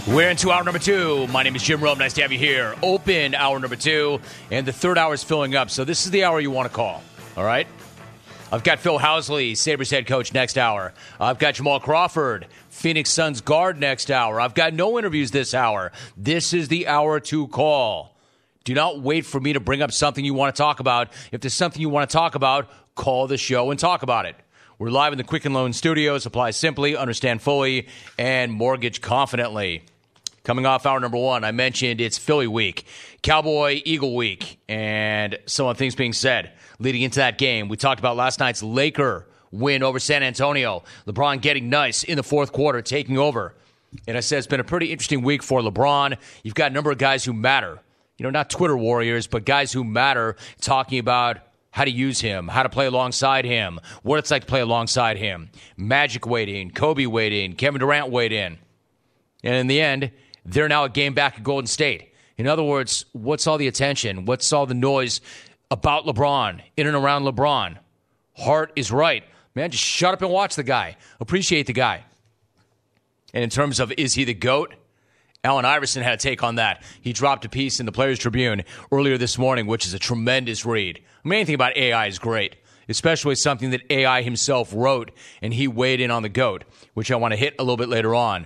We're into hour number 2. My name is Jim Rome. Nice to have you here. Open hour number 2, and the third hour is filling up. So this is the hour you want to call, all right? I've got Phil Housley, Sabres head coach, next hour. I've got Jamal Crawford, Phoenix Suns guard, next hour. I've got no interviews this hour. This is the hour to call. Do not wait for me to bring up something you want to talk about. If there's something you want to talk about, call the show and talk about it. We're live in the Quicken Loan Studios. Apply simply, understand fully, and mortgage confidently. Coming off hour number 1, I mentioned it's Philly week, Cowboy Eagle week, and some of the things being said leading into that game. We talked about last night's Laker win over San Antonio. LeBron getting nice in the fourth quarter, taking over. And I said it's been a pretty interesting week for LeBron. You've got a number of guys who matter. You know, not Twitter warriors, but guys who matter talking about how to use him, how to play alongside him, what it's like to play alongside him. Magic weighed in, Kobe weighed in, Kevin Durant weighed in. And in the end, they're now a game back at Golden State. In other words, what's all the attention? What's all the noise about LeBron, in and around LeBron? Hart is right. Man, just shut up and watch the guy. Appreciate the guy. And in terms of is he the GOAT? Allen Iverson had a take on that. He dropped a piece in the Players Tribune earlier this morning, which is a tremendous read. I mean, anything about AI is great, especially something that AI himself wrote, and he weighed in on the GOAT, which I want to hit a little bit later on.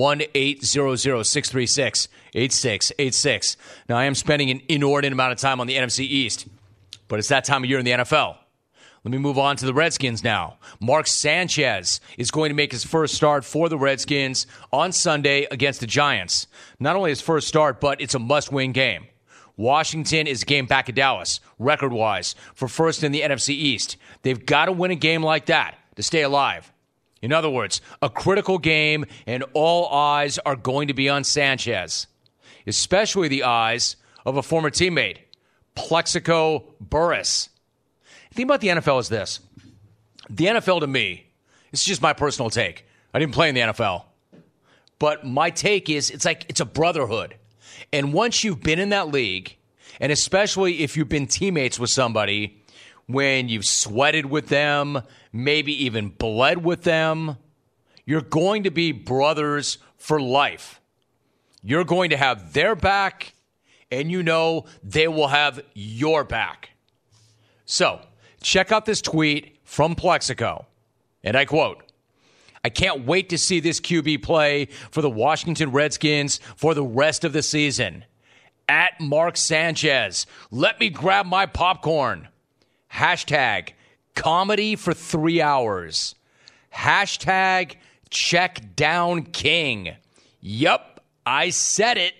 1-800-636-8686. Now, I am spending an inordinate amount of time on the NFC East, but it's that time of year in the NFL. Let me move on to the Redskins now. Mark Sanchez is going to make his first start for the Redskins on Sunday against the Giants. Not only his first start, but it's a must-win game. Washington is a game back at Dallas, record-wise, for first in the NFC East. They've got to win a game like that to stay alive. In other words, a critical game, and all eyes are going to be on Sanchez, especially the eyes of a former teammate, Plexico Burress. The thing about the NFL is this. The NFL, to me, it's just my personal take. I didn't play in the NFL. But my take is it's a brotherhood. And once you've been in that league, and especially if you've been teammates with somebody, when you've sweated with them, maybe even bled with them, you're going to be brothers for life. You're going to have their back, and you know they will have your back. So, check out this tweet from Plexico, and I quote, "I can't wait to see this QB play for the Washington Redskins for the rest of the season. At Mark Sanchez, let me grab my popcorn. Hashtag comedy for 3 hours. Hashtag check down king. Yup, I said it."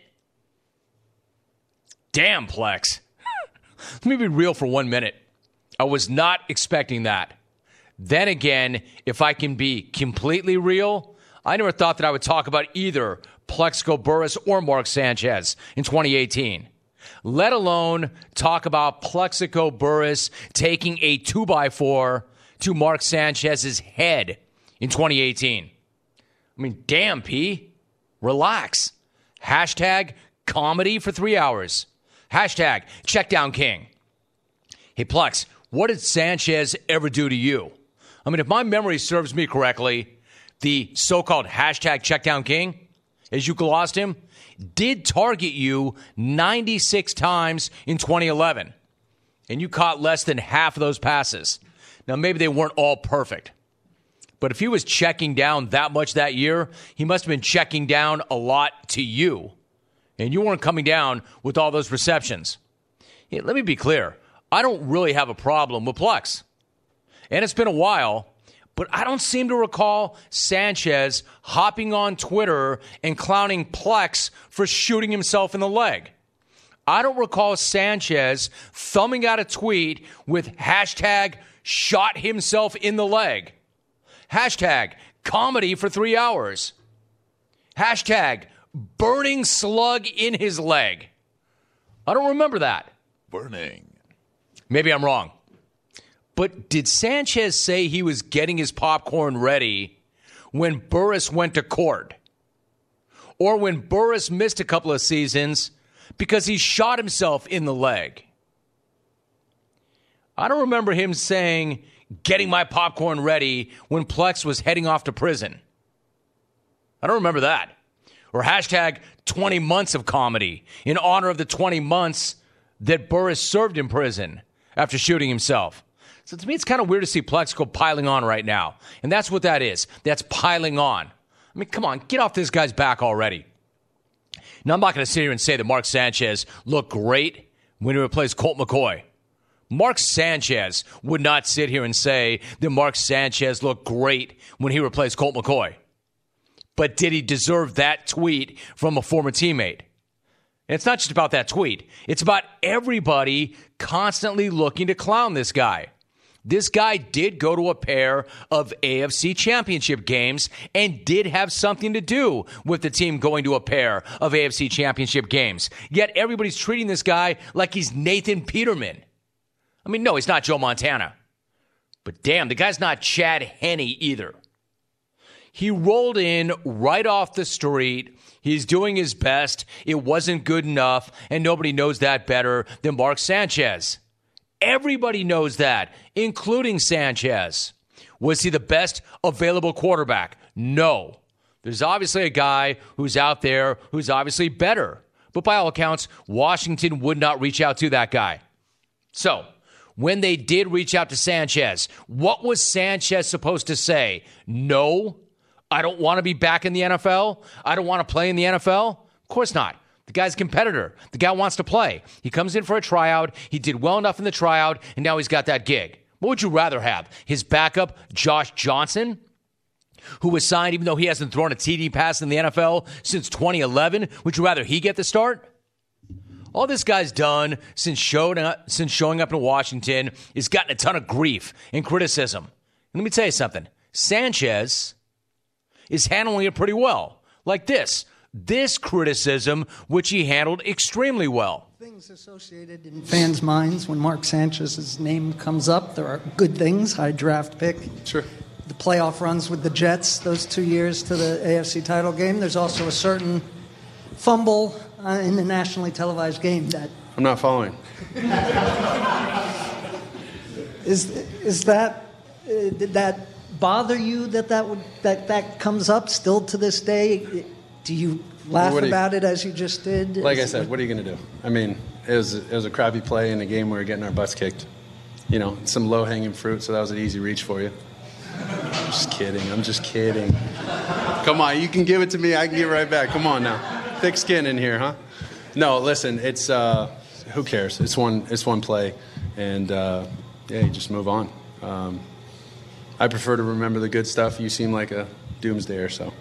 Damn, Plex. Let me be real for 1 minute. I was not expecting that. Then again, if I can be completely real, I never thought that I would talk about either Plexico Burress or Mark Sanchez in 2018. Let alone talk about Plexico Burress taking a 2x4 to Mark Sanchez's head in 2018. I mean, damn, P. Relax. Hashtag comedy for 3 hours. Hashtag check down king. Hey, Plex, what did Sanchez ever do to you? I mean, if my memory serves me correctly, the so-called hashtag check down king, as you glossed him, did target you 96 times in 2011. And you caught less than half of those passes. Now, maybe they weren't all perfect. But if he was checking down that much that year, he must have been checking down a lot to you. And you weren't coming down with all those receptions. Hey, let me be clear. I don't really have a problem with Plex. And it's been a while, but I don't seem to recall Sanchez hopping on Twitter and clowning Plex for shooting himself in the leg. I don't recall Sanchez thumbing out a tweet with hashtag shot himself in the leg. Hashtag comedy for 3 hours. Hashtag burning slug in his leg. I don't remember that. Burning. Maybe I'm wrong. But did Sanchez say he was getting his popcorn ready when Burress went to court? Or when Burress missed a couple of seasons because he shot himself in the leg? I don't remember him saying, getting my popcorn ready when Plex was heading off to prison. I don't remember that. or hashtag 20 months of comedy in honor of the 20 months that Burris served in prison after shooting himself. So to me, it's kind of weird to see Plexico piling on right now. And that's what that is. That's piling on. I mean, come on, get off this guy's back already. Now, I'm not going to sit here and say that Mark Sanchez looked great when he replaced Colt McCoy. Mark Sanchez would not sit here and say that Mark Sanchez looked great when he replaced Colt McCoy. But did he deserve that tweet from a former teammate? And it's not just about that tweet. It's about everybody constantly looking to clown this guy. This guy did go to a pair of AFC championship games and did have something to do with the team going to a pair of AFC championship games. Yet everybody's treating this guy like he's Nathan Peterman. I mean, no, he's not Joe Montana. But damn, the guy's not Chad Henne either. He rolled in right off the street. He's doing his best. It wasn't good enough, and nobody knows that better than Mark Sanchez. Everybody knows that, including Sanchez. Was he the best available quarterback? No. There's obviously a guy who's out there who's obviously better. But by all accounts, Washington would not reach out to that guy. So, when they did reach out to Sanchez, what was Sanchez supposed to say? No, I don't want to be back in the NFL. I don't want to play in the NFL. Of course not. The guy's a competitor. The guy wants to play. He comes in for a tryout. He did well enough in the tryout, and now he's got that gig. What would you rather have? His backup, Josh Johnson, who was signed even though he hasn't thrown a TD pass in the NFL since 2011? Would you rather he get the start? All this guy's done since showing up in Washington is gotten a ton of grief and criticism. And let me tell you something. Sanchez is handling it pretty well. Like this criticism, which he handled extremely well. Things associated in fans' minds when Mark Sanchez's name comes up, there are good things, high draft pick. Sure. The playoff runs with the Jets, those 2 years to the AFC title game. There's also a certain fumble in the nationally televised game that... I'm not following. Is that... did that bother you that comes up still to this day? Do you laugh about it as you just did? Like I said, what are you going to do? I mean, it was a crappy play in a game where we were getting our butts kicked. You know, some low-hanging fruit, so that was an easy reach for you. I'm just kidding. Come on, you can give it to me. I can give it right back. Come on now. Thick skin in here, huh? No, listen, it's who cares? It's one play, and you just move on. I prefer to remember the good stuff. You seem like a doomsdayer, so.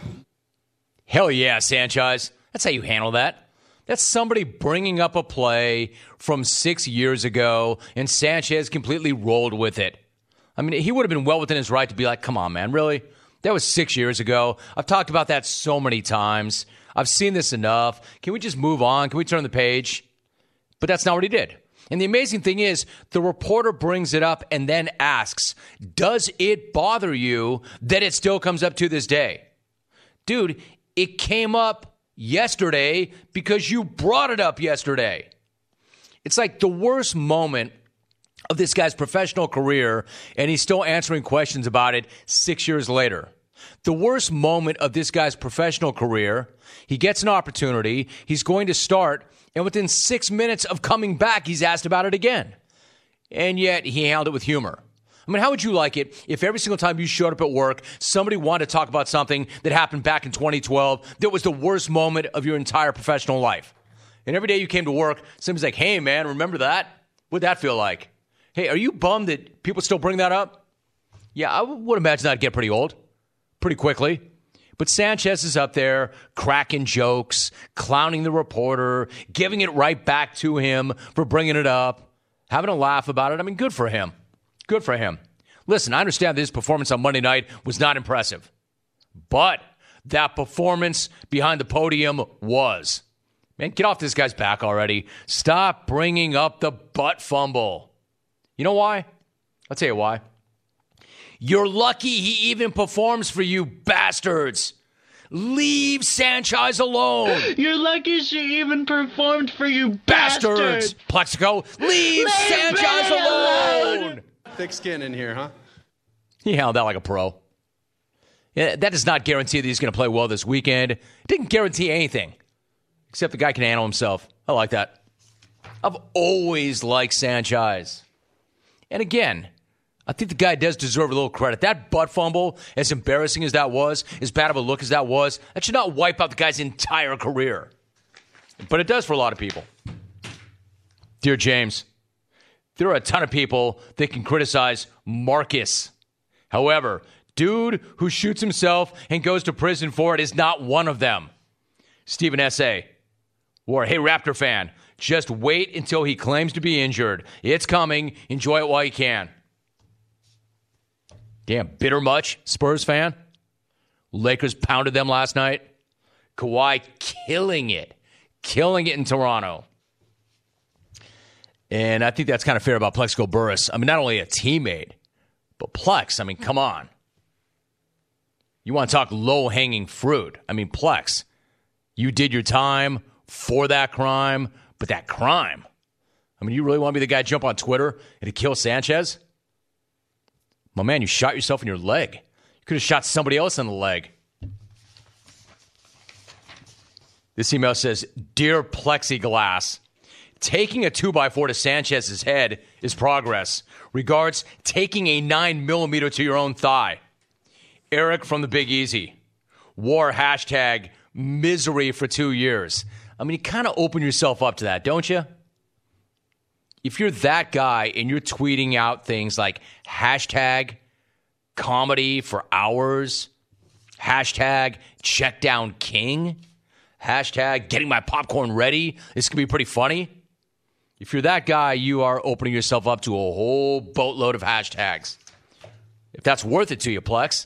Hell yeah, Sanchez. That's how you handle that. That's somebody bringing up a play from 6 years ago, and Sanchez completely rolled with it. I mean, he would have been well within his right to be like, come on, man, really? That was 6 years ago. I've talked about that so many times. I've seen this enough. Can we just move on? Can we turn the page? But that's not what he did. And the amazing thing is, the reporter brings it up and then asks, does it bother you that it still comes up to this day? Dude, it came up yesterday because you brought it up yesterday. It's like the worst moment of this guy's professional career, and he's still answering questions about it 6 years later. The worst moment of this guy's professional career, he gets an opportunity, he's going to start, and within 6 minutes of coming back, he's asked about it again. And yet, he handled it with humor. I mean, how would you like it if every single time you showed up at work, somebody wanted to talk about something that happened back in 2012 that was the worst moment of your entire professional life? And every day you came to work, somebody's like, hey, man, remember that? What'd that feel like? Hey, are you bummed that people still bring that up? Yeah, I would imagine that'd get pretty old pretty quickly. But Sanchez is up there cracking jokes, clowning the reporter, giving it right back to him for bringing it up, having a laugh about it. I mean, good for him. Good for him. Listen, I understand that his performance on Monday night was not impressive, but that performance behind the podium was. Man, get off this guy's back already. Stop bringing up the butt fumble. You know why? I'll tell you why. You're lucky he even performs for you, bastards. Leave Sanchez alone. You're lucky she even performed for you, bastards. Plexico, leave Sanchez alone. Thick skin in here, huh? He handled that like a pro. Yeah, that does not guarantee that he's going to play well this weekend. It didn't guarantee anything, except the guy can handle himself. I like that. I've always liked Sanchez. And again, I think the guy does deserve a little credit. That butt fumble, as embarrassing as that was, as bad of a look as that was, that should not wipe out the guy's entire career. But it does for a lot of people. Dear James, there are a ton of people that can criticize Marcus. However, dude who shoots himself and goes to prison for it is not one of them. Stephen S.A. Or, hey, Raptor fan, just wait until he claims to be injured. It's coming. Enjoy it while you can. Damn, bitter much, Spurs fan? Lakers pounded them last night. Kawhi killing it in Toronto. And I think that's kind of fair about Plexico Burress. I mean, not only a teammate, but Plex, I mean, come on. You want to talk low-hanging fruit. I mean, Plex, you did your time for that crime, but that crime, I mean, you really want to be the guy to jump on Twitter and to kill Sanchez? My man, you shot yourself in your leg. You could have shot somebody else in the leg. This email says, Dear Plexiglass, taking a 2x4 to Sanchez's head is progress. Regards, taking a 9mm to your own thigh. Eric from the Big Easy. War hashtag misery for 2 years. I mean, you kind of open yourself up to that, don't you? If you're that guy and you're tweeting out things like hashtag comedy for hours, hashtag check down king, hashtag getting my popcorn ready, this could be pretty funny. If you're that guy, you are opening yourself up to a whole boatload of hashtags. If that's worth it to you, Plex.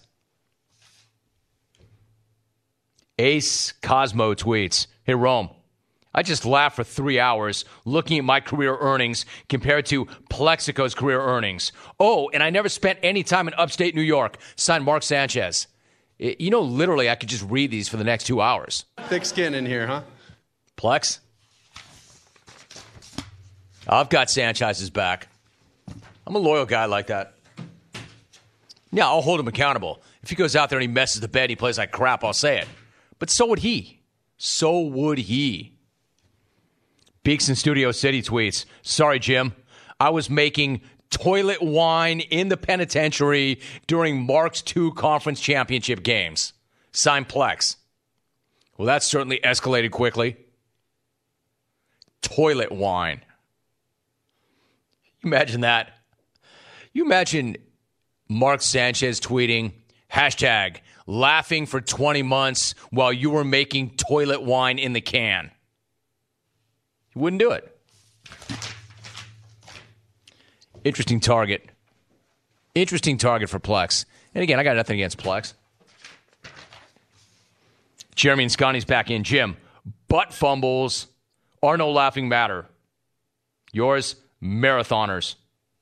Ace Cosmo tweets, Hey, Rome, I just laughed for 3 hours looking at my career earnings compared to Plexico's career earnings. Oh, and I never spent any time in upstate New York. Signed Mark Sanchez. You know, literally, I could just read these for the next 2 hours. Thick skin in here, huh? Plex? I've got Sanchez's back. I'm a loyal guy like that. Yeah, I'll hold him accountable. If he goes out there and he messes the bed, he plays like crap, I'll say it. But so would he. So would he. Beaks in Studio City tweets, Sorry, Jim. I was making toilet wine in the penitentiary during Mark's 2 conference championship games. Signed Plex. Well, that certainly escalated quickly. Toilet wine. Imagine that. You imagine Mark Sanchez tweeting, hashtag laughing for 20 months while you were making toilet wine in the can. You wouldn't do it. Interesting target. Interesting target for Plex. And again, I got nothing against Plex. Jeremy and Scotty's back in. Jim, butt fumbles are no laughing matter. Yours, Marathoners.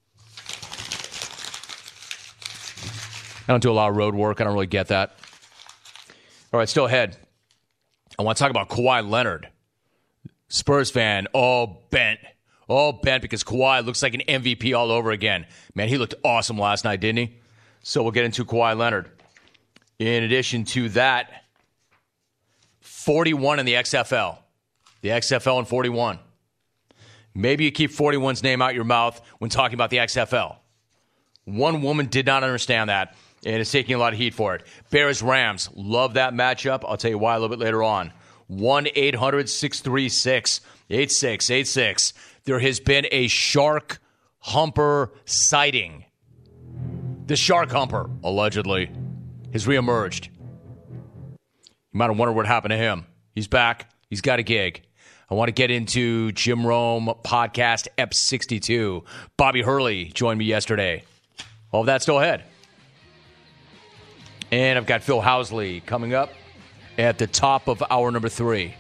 I don't do a lot of road work. I don't really get that. All right, still ahead. I want to talk about Kawhi Leonard. Spurs fan, all bent because Kawhi looks like an MVP all over again. Man, he looked awesome last night, didn't he? So we'll get into Kawhi Leonard. In addition to that, 41 in the XFL. The XFL in 41. Maybe you keep 41's name out your mouth when talking about the XFL. One woman did not understand that and is taking a lot of heat for it. Bears-Rams, love that matchup. I'll tell you why a little bit later on. 1-800-636-8686. There has been a shark humper sighting. The shark humper, allegedly, has reemerged. You might have wondered what happened to him. He's back. He's got a gig. I want to get into Jim Rome podcast Ep 62. Bobby Hurley joined me yesterday. All of that still ahead. And I've got Phil Housley coming up at the top of hour number 3.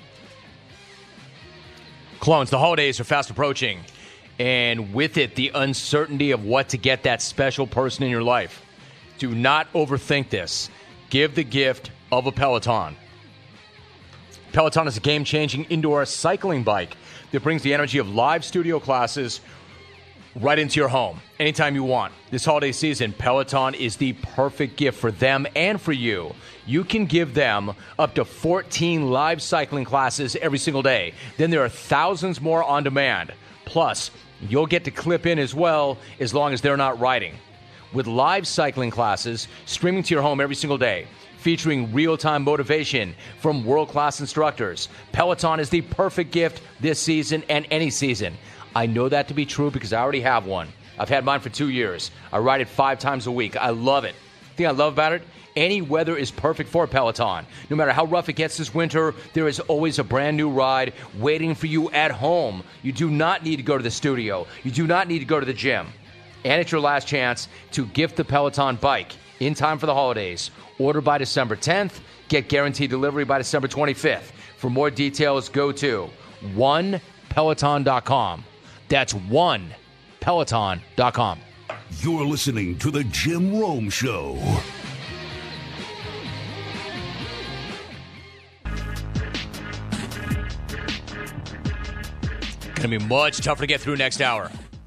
Clones, the holidays are fast approaching. And with it, the uncertainty of what to get that special person in your life. Do not overthink this. Give the gift of a Peloton. Peloton is a game-changing indoor cycling bike that brings the energy of live studio classes right into your home anytime you want. This holiday season, Peloton is the perfect gift for them and for you. You can give them up to 14 live cycling classes every single day. Then there are thousands more on demand. Plus, you'll get to clip in as well as long as they're not riding. With live cycling classes streaming to your home every single day, featuring real-time motivation from world-class instructors, Peloton is the perfect gift this season and any season. I know that to be true because I already have one. I've had mine for 2 years. I ride it 5 times a week. I love it. The thing I love about it, any weather is perfect for Peloton. No matter how rough it gets this winter, there is always a brand new ride waiting for you at home. You do not need to go to the studio. You do not need to go to the gym. And it's your last chance to gift the Peloton bike in time for the holidays. Order by December 10th. Get guaranteed delivery by December 25th. For more details, go to onepeloton.com. That's onepeloton.com. You're listening to The Jim Rome Show. Going to be much tougher to get through next hour.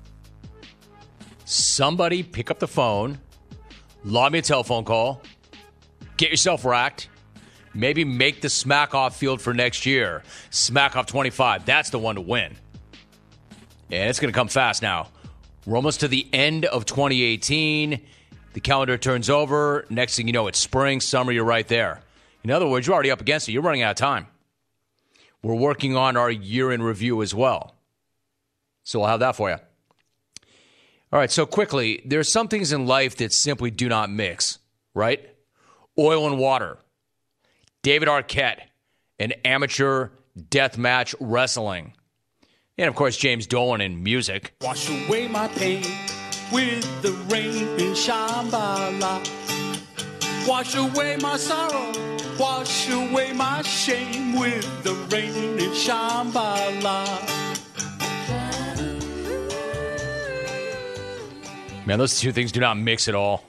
Somebody pick up the phone, log me a telephone call, get yourself racked, maybe make the Smack Off field for next year. Smack Off 25, that's the one to win. And it's going to come fast now. We're almost to the end of 2018. The calendar turns over. Next thing you know, it's spring, summer, you're right there. In other words, you're already up against it. You're running out of time. We're working on our year in review as well. So we'll have that for you. All right, so quickly, there are some things in life that simply do not mix, right? Oil and water. David Arquette, and amateur deathmatch wrestling. And, of course, James Dolan in music. Wash away my pain with the rain in Shambhala. Wash away my sorrow. Wash away my shame with the rain in Shambhala. Man, those two things do not mix at all.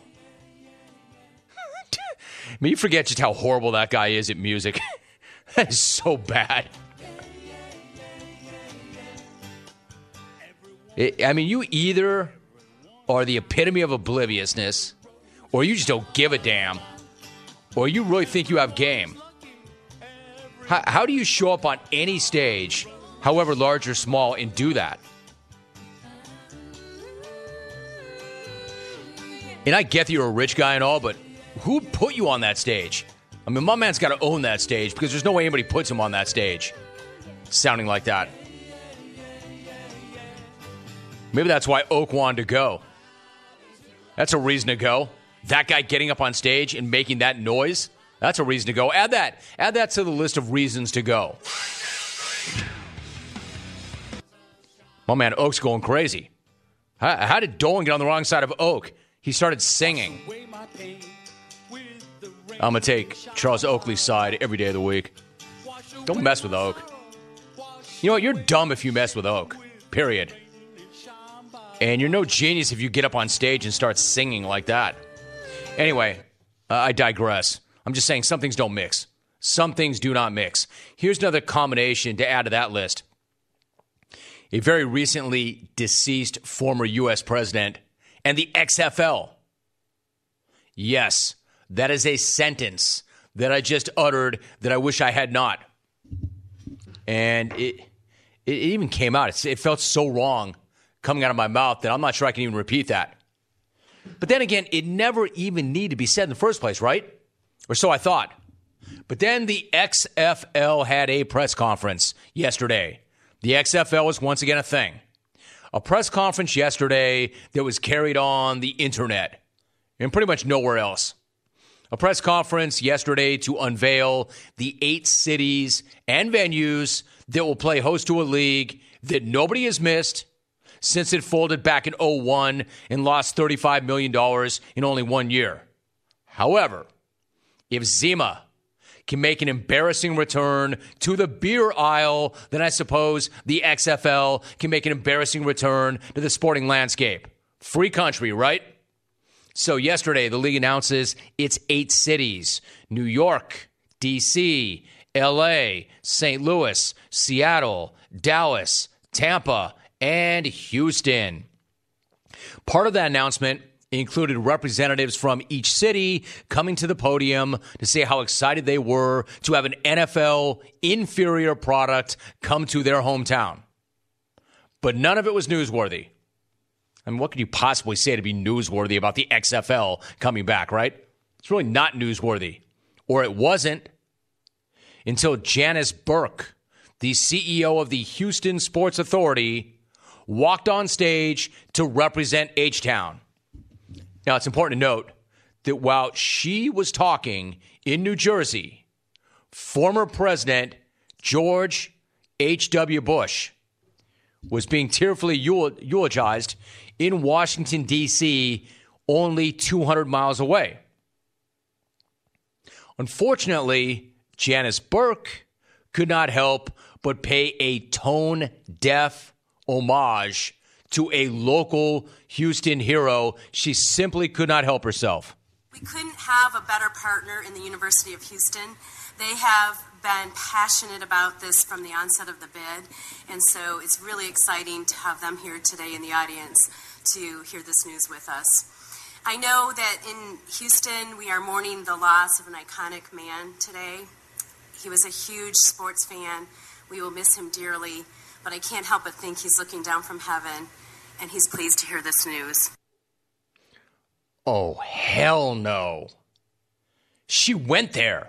I mean, you forget just how horrible that guy is at music. That is so bad. You either are the epitome of obliviousness, or you just don't give a damn, or you really think you have game. How do you show up on any stage, however large or small, and do that? And I get that you're a rich guy and all, but who put you on that stage? I mean, my man's got to own that stage because there's no way anybody puts him on that stage sounding like that. Maybe that's why Oak wanted to go. That's a reason to go. That guy getting up on stage and making that noise, that's a reason to go. Add that to the list of reasons to go. My man Oak's going crazy. How did Dolan get on the wrong side of Oak? He started singing. I'm going to take Charles Oakley's side every day of the week. Don't mess with Oak. You know what? You're dumb if you mess with Oak. Period. And you're no genius if you get up on stage and start singing like that. Anyway, I digress. I'm just saying some things don't mix. Some things do not mix. Here's another combination to add to that list. A very recently deceased former U.S. president and the XFL. Yes, that is a sentence that I just uttered that I wish I had not. And it even came out. It felt so wrong coming out of my mouth that I'm not sure I can even repeat that. But then again, it never even needed to be said in the first place, right? Or so I thought. But then the XFL had a press conference yesterday. The XFL was once again a thing. A press conference yesterday that was carried on the internet and pretty much nowhere else. A press conference yesterday to unveil the 8 cities and venues that will play host to a league that nobody has missed since it folded back in 2001 and lost $35 million in only 1 year. However, if Zima can make an embarrassing return to the beer aisle, then I suppose the XFL can make an embarrassing return to the sporting landscape. Free country, right? So yesterday, the league announces its 8 cities: New York, D.C., L.A., St. Louis, Seattle, Dallas, Tampa, and Houston. Part of that announcement included representatives from each city coming to the podium to say how excited they were to have an NFL inferior product come to their hometown. But none of it was newsworthy. I mean, what could you possibly say to be newsworthy about the XFL coming back, right? It's really not newsworthy. Or it wasn't until Janice Burke, the CEO of the Houston Sports Authority, walked on stage to represent H-Town. Now, it's important to note that while she was talking in New Jersey, former President George H.W. Bush was being tearfully eulogized in Washington, D.C., only 200 miles away. Unfortunately, Janice Burke could not help but pay a tone-deaf homage to a local Houston hero. She simply could not help herself. We couldn't have a better partner in the University of Houston. They have been passionate about this from the onset of the bid, and so it's really exciting to have them here today in the audience to hear this news with us. I know that in Houston we are mourning the loss of an iconic man today. He was a huge sports fan. We will miss him dearly, but I can't help but think he's looking down from heaven, and he's pleased to hear this news. Oh, hell no. She went there.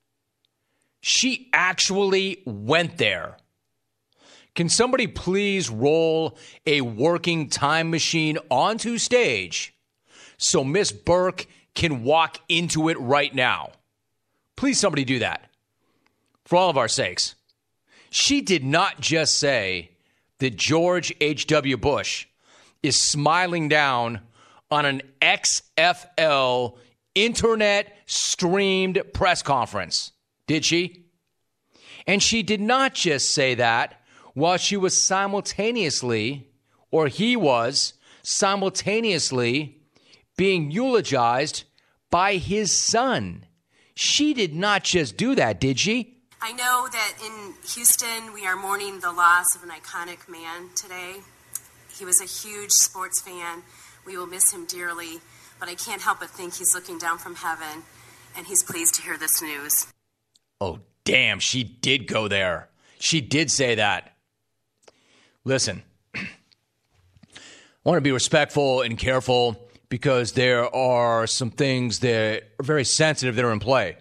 She actually went there. Can somebody please roll a working time machine onto stage so Miss Burke can walk into it right now? Please, somebody do that. For all of our sakes. She did not just say that George H.W. Bush is smiling down on an XFL internet-streamed press conference, did she? And she did not just say that while she was simultaneously, or he was simultaneously, being eulogized by his son. She did not just do that, did she? I know that in Houston we are mourning the loss of an iconic man today. He was a huge sports fan. We will miss him dearly, but I can't help but think he's looking down from heaven, and he's pleased to hear this news. Oh, damn, she did go there. She did say that. Listen, I want to be respectful and careful because there are some things that are very sensitive that are in play.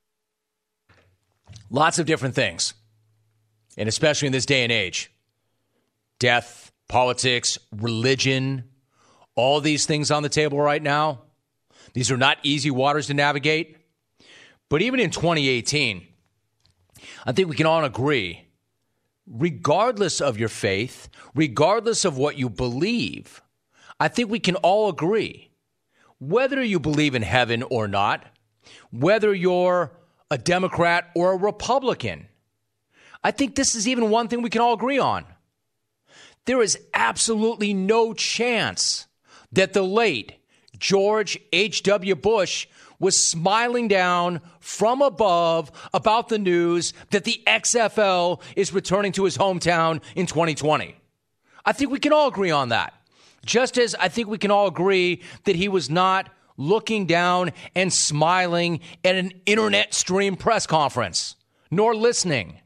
Lots of different things, and especially in this day and age. Death, politics, religion, all these things on the table right now. These are not easy waters to navigate. But even in 2018, I think we can all agree, regardless of your faith, regardless of what you believe, I think we can all agree, whether you believe in heaven or not, whether you're a Democrat or a Republican, I think this is even one thing we can all agree on. There is absolutely no chance that the late George H.W. Bush was smiling down from above about the news that the XFL is returning to his hometown in 2020. I think we can all agree on that. Just as I think we can all agree that he was not looking down and smiling at an internet stream press conference, nor listening.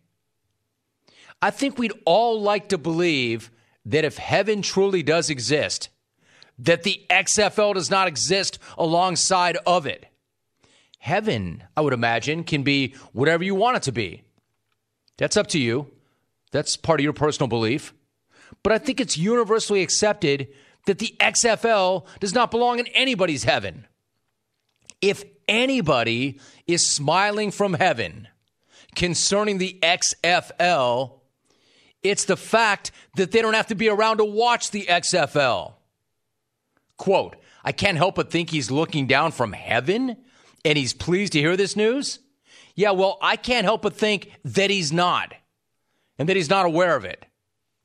I think we'd all like to believe that if heaven truly does exist, that the XFL does not exist alongside of it. Heaven, I would imagine, can be whatever you want it to be. That's up to you. That's part of your personal belief. But I think it's universally accepted that the XFL does not belong in anybody's heaven. If anybody is smiling from heaven concerning the XFL, it's the fact that they don't have to be around to watch the XFL. Quote, I can't help but think he's looking down from heaven and he's pleased to hear this news. Yeah, well, I can't help but think that he's not and that he's not aware of it.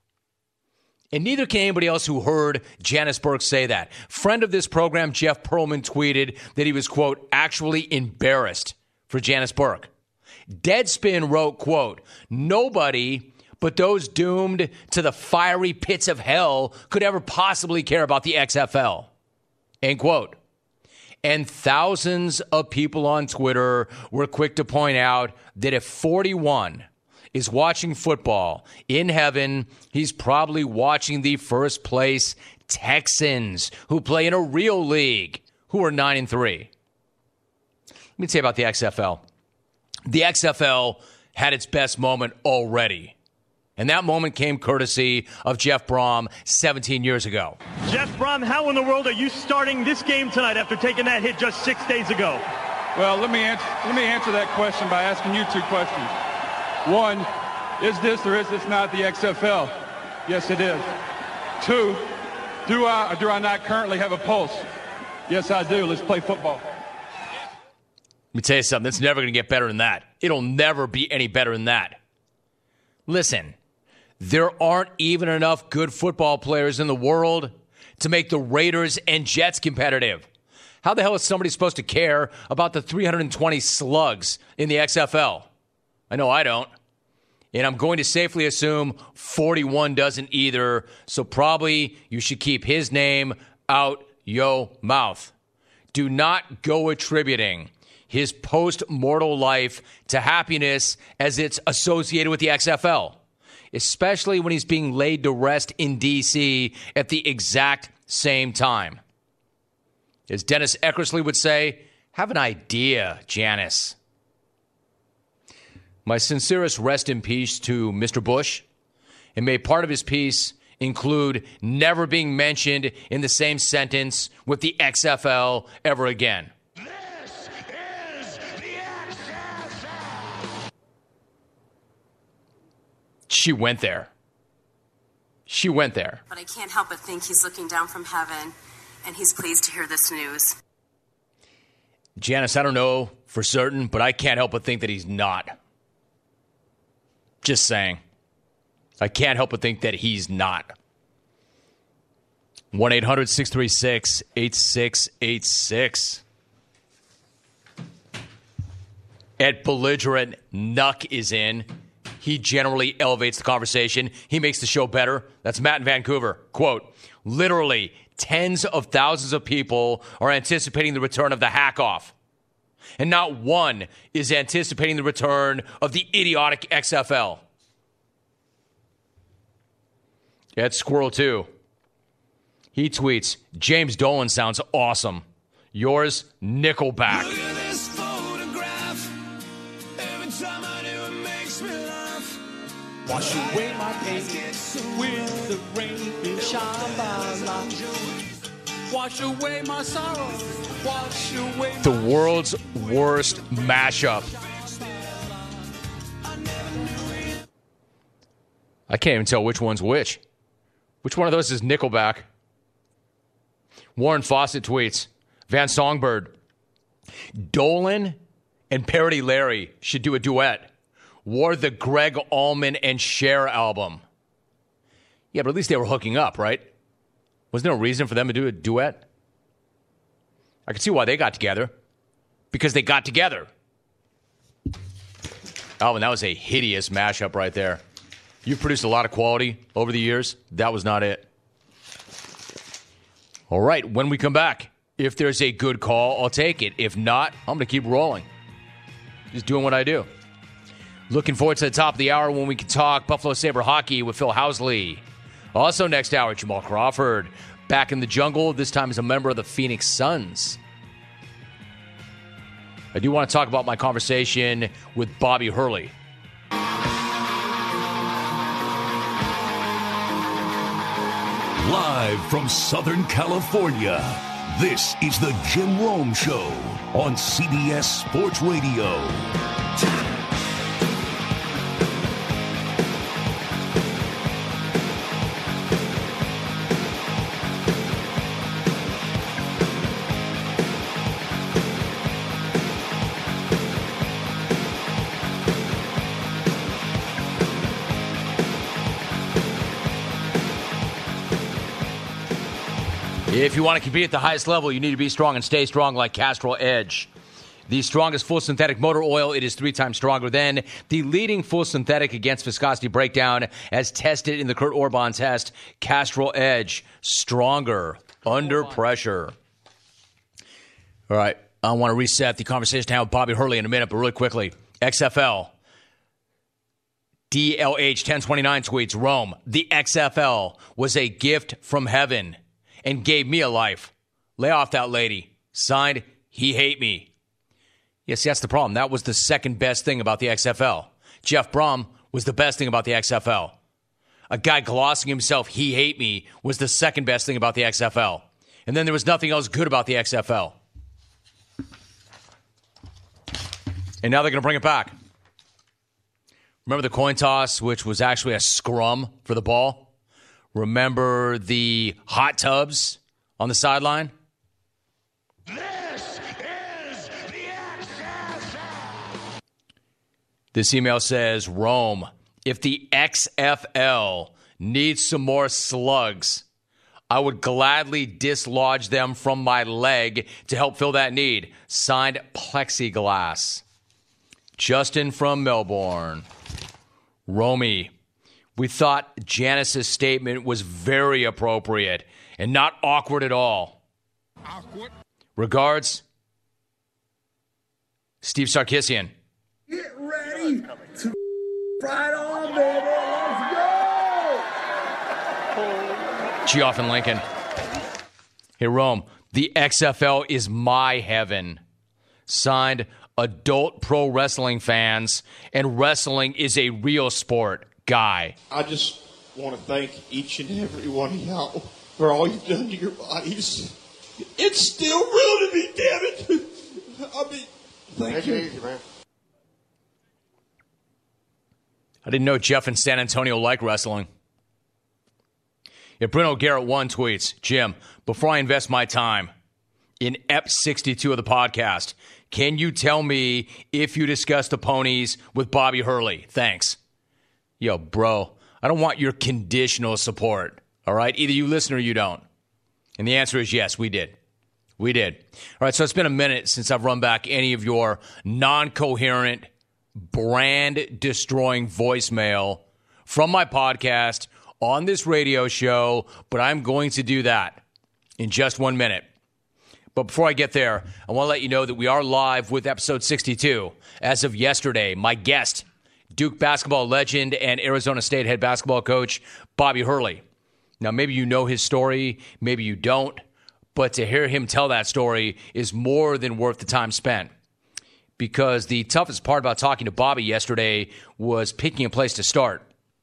And neither can anybody else who heard Janice Burke say that. Friend of this program, Jeff Pearlman, tweeted that he was, quote, actually embarrassed for Janice Burke. Deadspin wrote, quote, nobody but those doomed to the fiery pits of hell could ever possibly care about the XFL. End quote. And thousands of people on Twitter were quick to point out that if 41 is watching football in heaven, he's probably watching the first place Texans, who play in a real league, who are 9-3. Let me tell you about the XFL. The XFL had its best moment already. And that moment came courtesy of Jeff Brom 17 years ago. Jeff Brom, how in the world are you starting this game tonight after taking that hit just 6 days ago? Well, let me answer that question by asking you two questions. One, is this or is this not the XFL? Yes, it is. Two, do I or do I not currently have a pulse? Yes, I do. Let's play football. Let me tell you something. It's never going to get better than that. It'll never be any better than that. Listen, there aren't even enough good football players in the world to make the Raiders and Jets competitive. How the hell is somebody supposed to care about the 320 slugs in the XFL? I know I don't. And I'm going to safely assume 41 doesn't either, so probably you should keep his name out yo mouth. Do not go attributing his post-mortal life to happiness as it's associated with the XFL, especially when he's being laid to rest in D.C. at the exact same time. As Dennis Eckersley would say, have an idea, Janice. My sincerest rest in peace to Mr. Bush, and may part of his peace include never being mentioned in the same sentence with the XFL ever again. This is the XFL. She went there. She went there. But I can't help but think he's looking down from heaven, and he's pleased to hear this news. Janice, I don't know for certain, but I can't help but think that he's not. Just saying. I can't help but think that he's not. 1-800-636-8686. Ed Belligerent Nuck is in. He generally elevates the conversation. He makes the show better. That's Matt in Vancouver. Quote, literally tens of thousands of people are anticipating the return of the hack-off. And not one is anticipating the return of the idiotic XFL. Ed Squirrel 2. He tweets, James Dolan sounds awesome. Yours, Nickelback. Look at this photograph. Every time I do, it makes me laugh. Wash away my pain with the rain and Shambhala. Wash away my sorrow. Wash away The world's worst mashup. I can't even tell which one's which. Which one of those is Nickelback? Warren Fawcett tweets, Van Songbird, Dolan and Parody Larry should do a duet. Wore the Greg Allman and Cher album. Yeah, but at least they were hooking up, right? Was there no reason for them to do a duet? I can see why they got together. Because they got together. Alvin, that was a hideous mashup right there. You've produced a lot of quality over the years. That was not it. All right, when we come back, if there's a good call, I'll take it. If not, I'm going to keep rolling. Just doing what I do. Looking forward to the top of the hour when we can talk Buffalo Sabre hockey with Phil Housley. Also next hour, Jamal Crawford. Back in the jungle, this time as a member of the Phoenix Suns. I do want to talk about my conversation with Bobby Hurley. Live from Southern California, this is the Jim Rome Show on CBS Sports Radio. If you want to compete at the highest level, you need to be strong and stay strong like Castrol Edge. The strongest full synthetic motor oil. It is 3 times stronger than the leading full synthetic against viscosity breakdown as tested in the Kurt Orban test. Castrol Edge, stronger under pressure. All right, I want to reset the conversation now with Bobby Hurley in a minute, but really quickly, XFL. DLH 1029 tweets, Rome, the XFL was a gift from heaven and gave me a life. Lay off that lady. Signed, he hate me. Yes, that's the problem. That was the second best thing about the XFL. Jeff Brom was the best thing about the XFL. A guy glossing himself, he hate me, was the second best thing about the XFL. And then there was nothing else good about the XFL. And now they're going to bring it back. Remember the coin toss, which was actually a scrum for the ball? Remember the hot tubs on the sideline? This is the XFL. This email says, Rome, if the XFL needs some more slugs, I would gladly dislodge them from my leg to help fill that need. Signed, Plexiglass. Justin from Melbourne. Romy, we thought Janice's statement was very appropriate and not awkward at all. Awkward. Regards, Steve Sarkisian. Get ready to ride on, baby. Let's go. Geoff and Lincoln. Hey, Rome, the XFL is my heaven. Signed, adult pro wrestling fans, and wrestling is a real sport. Guy. I just want to thank each and every one of y'all for all you've done to your bodies. It's still real to me, damn it. I mean, thank you. Easy, man. I didn't know Jeff in San Antonio liked wrestling. Yeah, Bruno Garrett 1 tweets, Jim, before I invest my time in Ep 62 of the podcast, can you tell me if you discussed the ponies with Bobby Hurley? Thanks. Yo, bro, I don't want your conditional support, all right? Either you listen or you don't. And the answer is yes, we did. We did. All right, so it's been a minute since I've run back any of your non-coherent, brand-destroying voicemail from my podcast on this radio show, but I'm going to do that in just 1 minute. But before I get there, I want to let you know that we are live with episode 62. As of yesterday, my guest, Duke basketball legend and Arizona State head basketball coach, Bobby Hurley. Now, maybe you know his story, maybe you don't, but to hear him tell that story is more than worth the time spent. Because the toughest part about talking to Bobby yesterday was picking a place to start.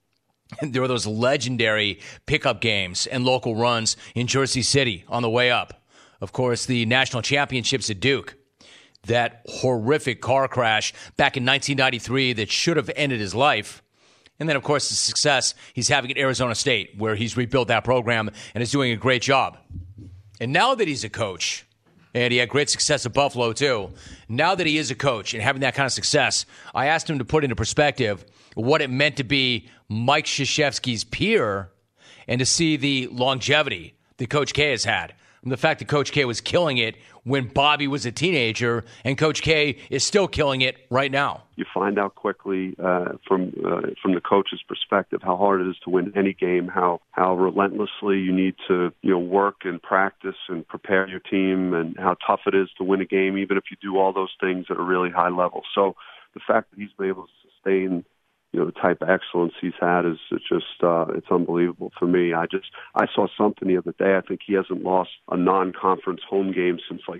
There were those legendary pickup games and local runs in Jersey City on the way up. Of course, the national championships at Duke. That horrific car crash back in 1993 that should have ended his life. And then, of course, the success he's having at Arizona State, where he's rebuilt that program and is doing a great job. And now that he's a coach, and he had great success at Buffalo too, now that he is a coach and having that kind of success, I asked him to put into perspective what it meant to be Mike Krzyzewski's peer and to see the longevity that Coach K has had. And the fact that Coach K was killing it when Bobby was a teenager, and Coach K is still killing it right now. You find out quickly from the coach's perspective how hard it is to win any game, how relentlessly you need to work and practice and prepare your team, and how tough it is to win a game, even if you do all those things at a really high level. So the fact that he's been able to sustain the type of excellence he's had is just it's unbelievable for me. I saw something the other day. I think he hasn't lost a non-conference home game since like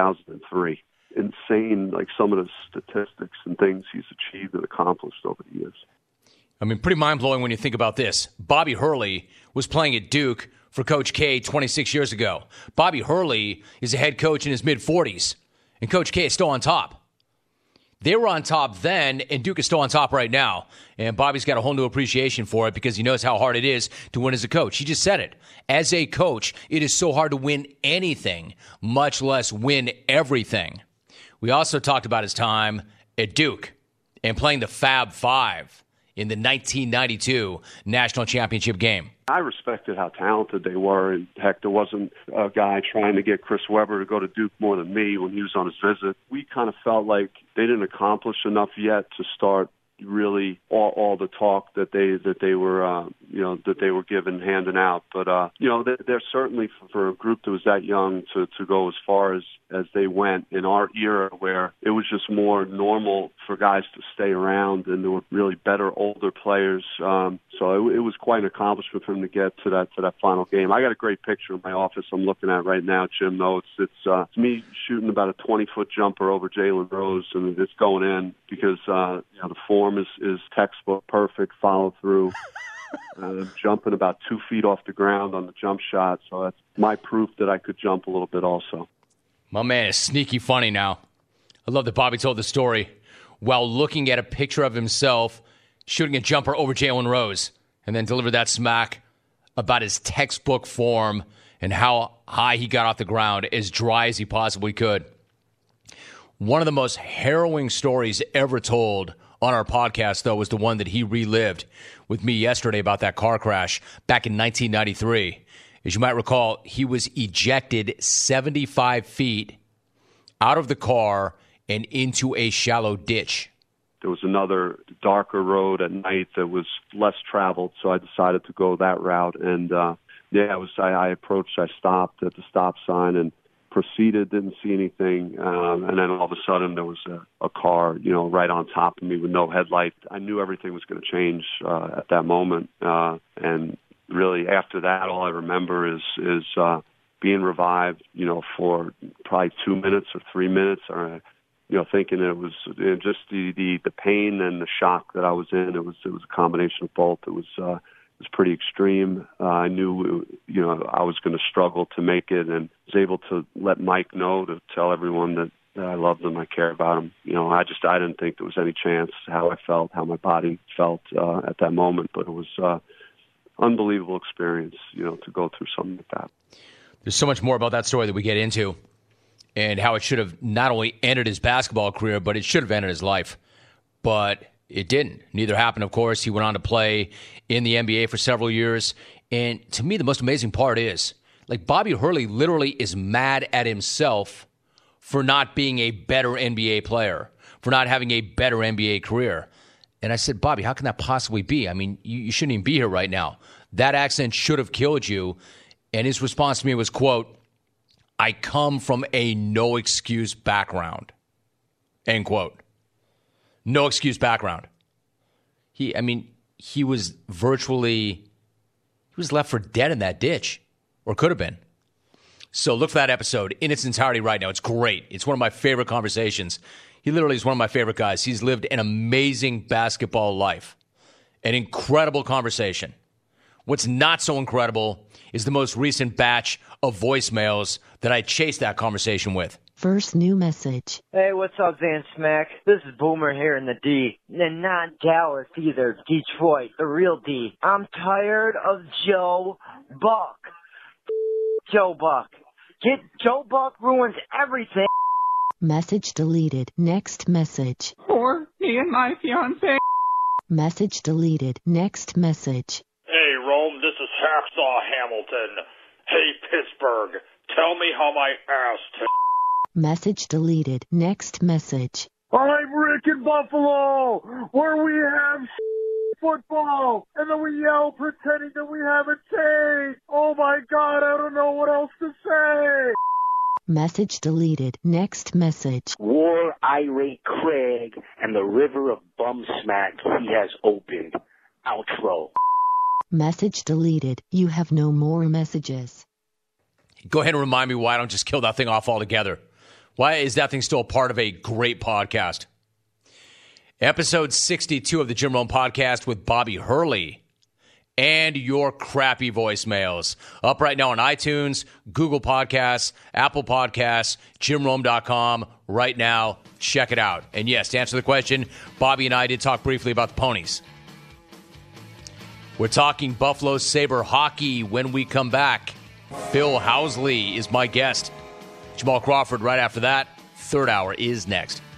2003. Insane, like some of the statistics and things he's achieved and accomplished over the years. I mean, pretty mind-blowing when you think about this. Bobby Hurley was playing at Duke for Coach K 26 years ago. Bobby Hurley is a head coach in his mid-40s, and Coach K is still on top. They were on top then, and Duke is still on top right now. And Bobby's got a whole new appreciation for it because he knows how hard it is to win as a coach. He just said it. As a coach, it is so hard to win anything, much less win everything. We also talked about his time at Duke and playing the Fab Five in the 1992 National Championship game. I respected how talented they were, and heck, there wasn't a guy trying to get Chris Webber to go to Duke more than me when he was on his visit. We kind of felt like they didn't accomplish enough yet to start really all the talk that they were given, handing out. But they're certainly, for a group that was that young to go as far as they went in our era, where it was just more normal for guys to stay around, and there were really better older players. So it was quite an accomplishment for him to get to that final game. I got a great picture in my office I'm looking at right now, Jim. Though it's me shooting about a 20-foot jumper over Jalen Rose, and it's going in because the form is textbook, perfect follow through. Jumping about 2 feet off the ground on the jump shot, so that's my proof that I could jump a little bit also. My man is sneaky funny now. I love that Bobby told the story while looking at a picture of himself shooting a jumper over Jalen Rose, and then delivered that smack about his textbook form and how high he got off the ground, as dry as he possibly could. One of the most harrowing stories ever told on our podcast, though, was the one that he relived with me yesterday about that car crash back in 1993. As you might recall, he was ejected 75 feet out of the car and into a shallow ditch. There was another darker road at night that was less traveled, so I decided to go that route. And I approached, I stopped at the stop sign and proceeded, didn't see anything, and then all of a sudden there was a car, right on top of me with no headlight. I knew everything was going to change at that moment, and really after that, all I remember is being revived, for probably 2 minutes or 3 minutes, or thinking it was just the pain and the shock that I was in. It was a combination of both. It was pretty extreme. I knew, I was going to struggle to make it, and was able to let Mike know, to tell everyone that I loved him, I care about him. I didn't think there was any chance how I felt, how my body felt at that moment, but it was unbelievable experience, to go through something like that. There's so much more about that story that we get into, and how it should have not only ended his basketball career, but it should have ended his life. But it didn't. Neither happened, of course. He went on to play in the NBA for several years. And to me, the most amazing part is, Bobby Hurley literally is mad at himself for not being a better NBA player, for not having a better NBA career. And I said, Bobby, how can that possibly be? I mean, you shouldn't even be here right now. That accident should have killed you. And his response to me was, quote, "I come from a no-excuse background," end quote. No excuse background. He was left for dead in that ditch, or could have been. So look for that episode in its entirety right now. It's great. It's one of my favorite conversations. He literally is one of my favorite guys. He's lived an amazing basketball life, an incredible conversation. What's not so incredible is the most recent batch of voicemails that I chased that conversation with. First new message. Hey, what's up, Zan Smack? This is Boomer here in the D. And not Dallas either. Detroit, the real D. I'm tired of Joe Buck. Joe Buck. Joe Buck ruins everything. Message deleted. Next message. For me and my fiance. Message deleted. Next message. Hey, Rome, this is Hacksaw Hamilton. Hey, Pittsburgh, tell me how my ass Message deleted. Next message. I'm Rick in Buffalo, where we have football, and then we yell pretending that we haven't changed. Oh my God, I don't know what else to say. Message deleted. Next message. War irate Craig and the river of bum smack he has opened. Outro. Message deleted. You have no more messages. Go ahead and remind me why I don't just kill that thing off altogether. Why is that thing still a part of a great podcast? Episode 62 of the Jim Rome Podcast with Bobby Hurley and your crappy voicemails. Up right now on iTunes, Google Podcasts, Apple Podcasts, JimRome.com. Right now, check it out. And yes, to answer the question, Bobby and I did talk briefly about the Ponies. We're talking Buffalo Sabre hockey when we come back. Bill Housley is my guest. Jamal Crawford right after that. Third hour is next.